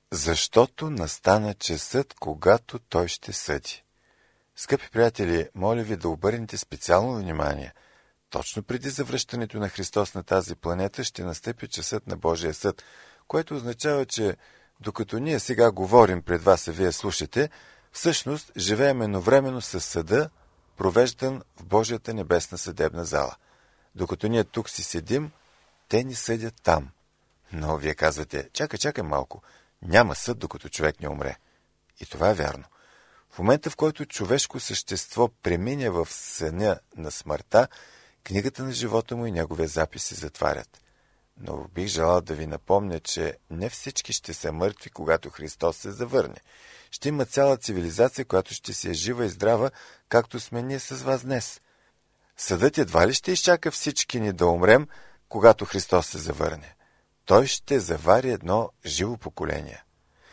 Защото настана часът, когато Той ще съди. Скъпи приятели, моля ви да обърнете специално внимание. Точно преди завръщането на Христос на тази планета ще настъпи часът на Божия съд, което означава, че докато ние сега говорим пред вас, а вие слушате, всъщност живеем едновременно с съда, провеждан в Божията небесна съдебна зала. Докато ние тук си седим, те ни съдят там. Но вие казвате, чакай малко, няма съд, докато човек не умре. И това е вярно. В момента, в който човешко същество премине в съня на смъртта, книгата на живота му и неговия запис се затварят. Но бих желал да ви напомня, че не всички ще са мъртви, когато Христос се завърне. Ще има цяла цивилизация, която ще си е жива и здрава, както сме ние с вас днес. Съдът едва ли ще изчака всички ни да умрем, когато Христос се завърне. Той ще завари едно живо поколение.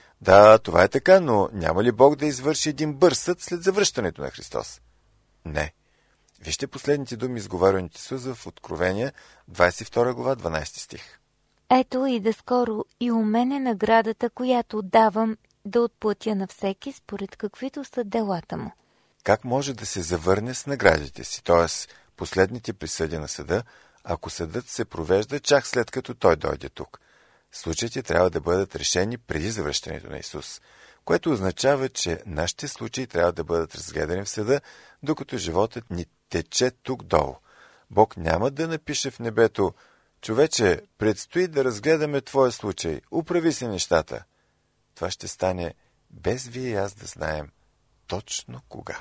Да, това е така, но няма ли Бог да извърши един бърз съд след завръщането на Христос? Не. Вижте последните думи, изговаряни от Исус в Откровение, 22 глава, 12 стих. Ето и да скоро и у мен е наградата, която давам да отплатя на всеки според каквито са делата му. Как може да се завърне с наградите си, т.е. последните присъди на съда, ако съдът се провежда чак след като той дойде тук? Случаите трябва да бъдат решени преди завръщането на Исус, което означава, че нашите случаи трябва да бъдат разгледани в съда, докато животът ни тече тук долу. Бог няма да напише в небето: човече, предстои да разгледаме твоя случай, управи се нещата. Това ще стане без вие и аз да знаем точно кога.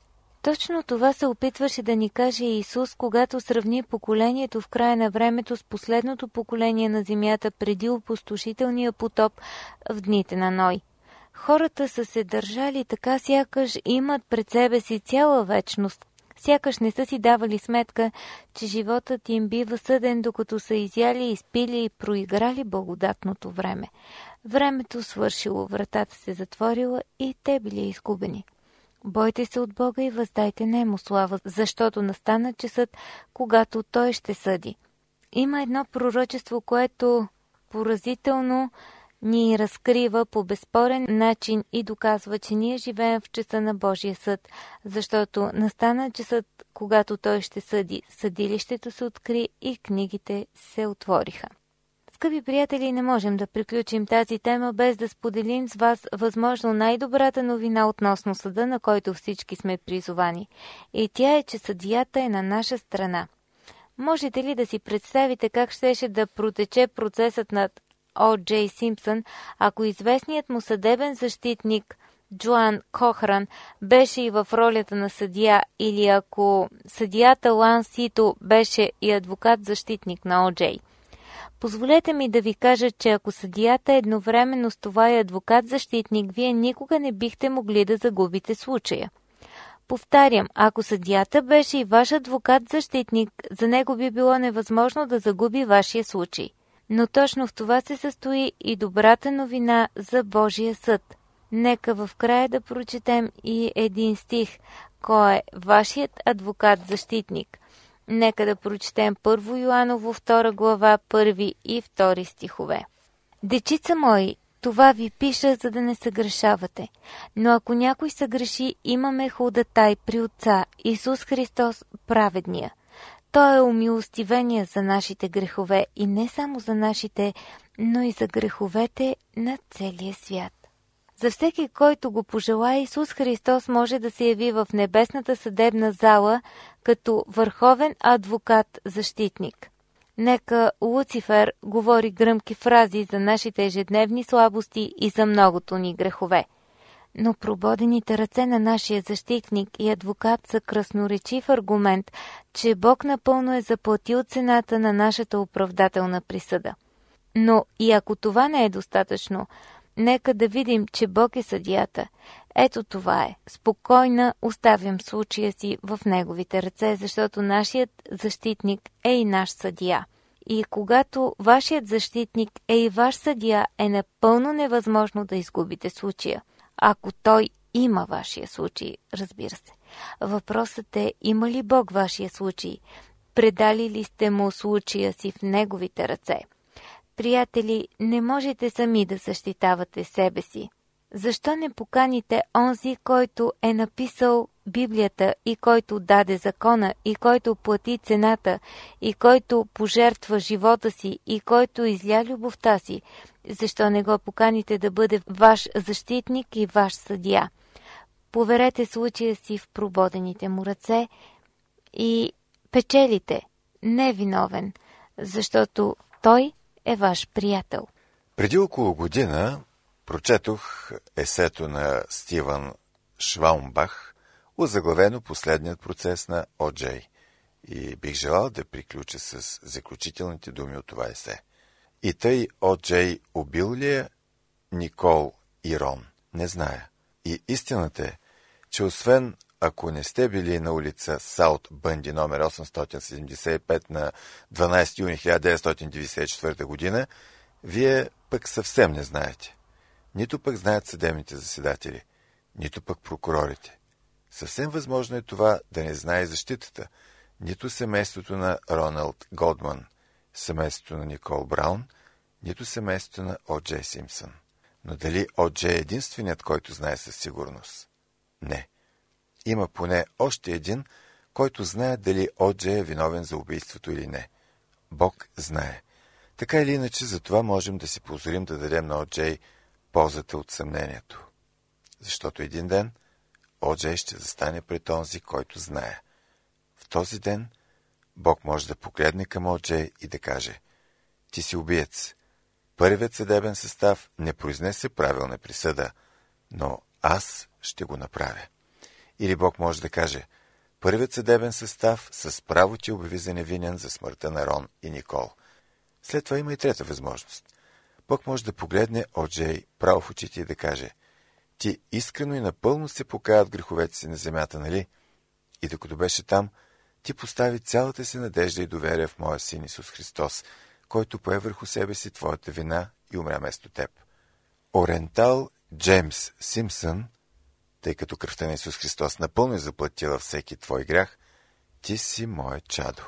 Точно това се опитваше да ни каже Исус, когато сравни поколението в края на времето с последното поколение на земята преди опустошителния потоп в дните на Ной. Хората са се държали така, сякаш имат пред себе си цяла вечност, сякаш не са си давали сметка, че животът им бива съден, докато са изяли, изпили и проиграли благодатното време. Времето свършило, вратата се затворила и те били изгубени. Бойте се от Бога и въздайте нему слава, защото настана часът, когато Той ще съди. Има едно пророчество, което поразително ни разкрива по безспорен начин и доказва, че ние живеем в часа на Божия съд, защото настана часът, когато Той ще съди. Съдилището се откри и книгите се отвориха. Скъпи приятели, не можем да приключим тази тема без да споделим с вас възможно най-добрата новина относно съда, на който всички сме призовани. И тя е, че съдията е на наша страна. Можете ли да си представите как щеше да протече процесът над О. Джей Симпсън, ако известният му съдебен защитник Джоан Кохран беше и в ролята на съдия, или ако съдията Лан Сито беше и адвокат-защитник на О. Джей? Позволете ми да ви кажа, че ако съдията едновременно с това и адвокат-защитник, вие никога не бихте могли да загубите случая. Повтарям, ако съдията беше и ваш адвокат-защитник, за него би било невъзможно да загуби вашия случай. Но точно в това се състои и добрата новина за Божия съд. Нека в края да прочетем и един стих. Кой е вашият адвокат-защитник? Нека да прочетем 1 Йоаново 2 глава 1 и 2 стихове. Дечица мои, това ви пиша, за да не съгрешавате. Но ако някой съгреши, имаме ходатай при Отца, Исус Христос праведния. Той е умилостивение за нашите грехове и не само за нашите, но и за греховете на целия свят. За всеки, който го пожелае, Исус Христос може да се яви в небесната съдебна зала като върховен адвокат-защитник. Нека Луцифер говори гръмки фрази за нашите ежедневни слабости и за многото ни грехове. Но прободените ръце на нашия защитник и адвокат са красноречив аргумент, че Бог напълно е заплатил цената на нашата оправдателна присъда. Но и ако това не е достатъчно, нека да видим, че Бог е съдията. Ето това е. Спокойна оставям случая си в Неговите ръце, защото нашият защитник е и наш съдия. И когато вашият защитник е и ваш съдия, е напълно невъзможно да изгубите случая. Ако той има вашия случай, разбира се. Въпросът е, има ли Бог вашия случай? Предали ли сте му случая си в Неговите ръце? Приятели, не можете сами да защитавате себе си. Защо не поканите онзи, който е написал Библията и който даде закона и който плати цената и който пожертва живота си и който изля любовта си? Защо не го поканите да бъде ваш защитник и ваш съдия? Поверете случая си в прободените му ръце и печелите, не виновен, защото той е ваш приятел. Преди около година прочетох есето на Стивън Шваумбах, озаглавено "Последният процес на О.Джей", и бих желал да приключа с заключителните думи от това есе. И тъй О.Джей убил ли е Никол и Рон? Не зная. И истината е, че освен ако не сте били на улица Саут Бънди номер 875 на 12 юни 1994 година, вие пък съвсем не знаете. Нито пък знаят съдебните заседатели, нито пък прокурорите. Съвсем възможно е това да не знае защитата, нито семейството на Роналд Голдман, семейството на Никол Браун, нито семейството на О.Джей Симпсън. Но дали О.Джей е единственият, който знае със сигурност? Не. Има поне още един, който знае дали О.Джей е виновен за убийството или не. Бог знае. Така или иначе, за това можем да си позволим да дадем на О.Джей ползата от съмнението. Защото един ден О.Джей ще застане пред онзи, който знае. В този ден Бог може да погледне към О.Джей и да каже: "Ти си убиец. Първият съдебен състав не произнесе правилна присъда, но аз ще го направя." Или Бог може да каже: "Първият съдебен състав с право ти обяви за невинен за смъртта на Рон и Никол." След това има и трета възможност. Бог може да погледне О.Джей право в очите и да каже: "Ти искрено и напълно се покая от греховете си на земята, нали? И докато беше там, ти постави цялата си надежда и доверие в моя син Исус Христос, който пое върху себе си твоята вина и умря вместо теб." Орентал Джеймс Симпсън, тъй като кръвта на Исус Христос напълно е заплатила всеки твой грях, ти си мое чадо,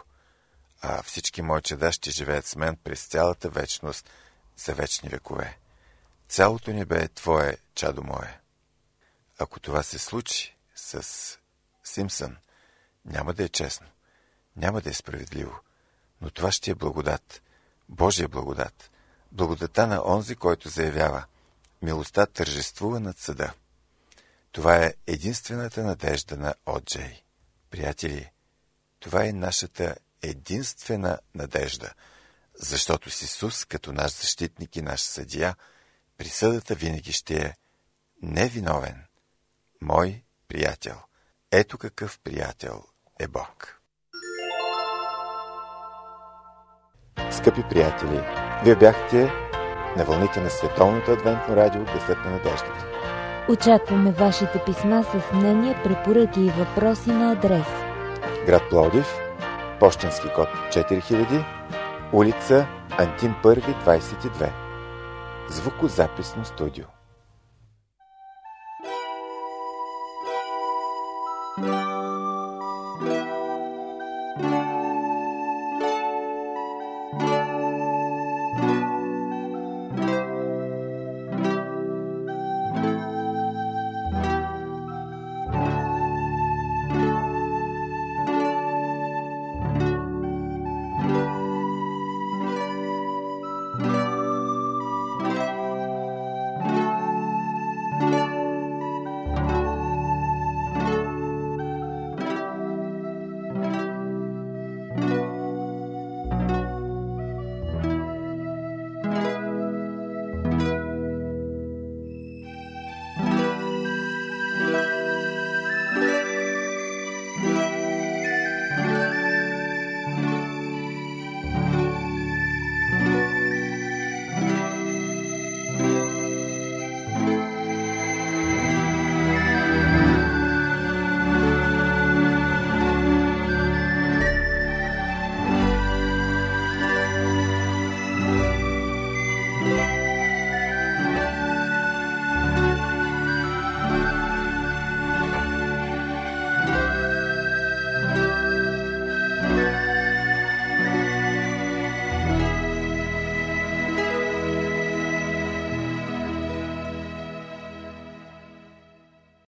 а всички мои чада ще живеят с мен през цялата вечност за вечни векове. Цялото небе е твое, чадо мое. Ако това се случи с Симпсън, няма да е честно, няма да е справедливо, но това ще е благодат, Божия благодат, благодата на онзи, който заявява: "Милостта тържествува над съда." Това е единствената надежда на О.Джей. Приятели, това е нашата единствена надежда, защото с Исус като наш защитник и наш съдия, присъдата винаги ще е: "Невиновен, мой приятел." Ето какъв приятел е Бог. Скъпи приятели, вие бяхте на вълните на Световното адвентно радио "Гласът на надеждата". Очакваме вашите писма с мнения, препоръки и въпроси на адрес: град Пловдив, пощенски код 4000, улица Антим Първи, 22. Звукозаписно студио.